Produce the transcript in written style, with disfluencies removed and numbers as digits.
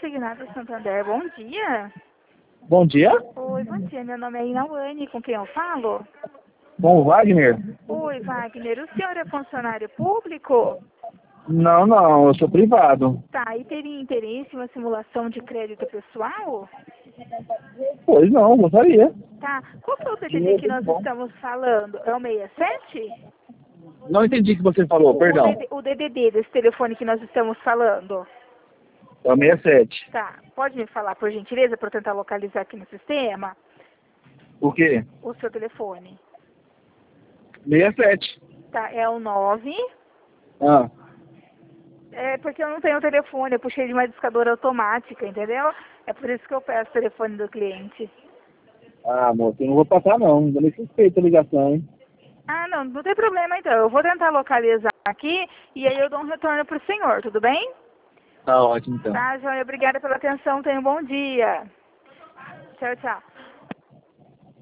Consignado Santander, bom dia. Bom dia, Oi, bom dia. Meu nome é Inawane, com quem eu falo? com o Wagner? Oi, Wagner. O senhor é funcionário público? Não, eu sou privado. Tá, e teria interesse em uma simulação de crédito pessoal? Pois não, gostaria. Tá. Qual que é o DDD que nós estamos falando? É o 67? Não entendi o que você falou, perdão. O DDD desse telefone que nós estamos falando. É o 67. Tá. Pode me falar, por gentileza, para eu tentar localizar aqui no sistema O quê? o seu telefone? 67. Tá, é o 9. Ah, É porque eu não tenho telefone, eu puxei de uma discadora automática, entendeu? É por isso que eu peço o telefone do cliente. moço, eu não vou passar não. Ainda nem suspeita a ligação, hein? Ah, não, não tem problema então. Eu vou tentar localizar aqui e aí eu dou um retorno pro senhor, tudo bem? Tá ótimo então. Tá, Joia, obrigada pela atenção, tenha um bom dia. Tchau, tchau.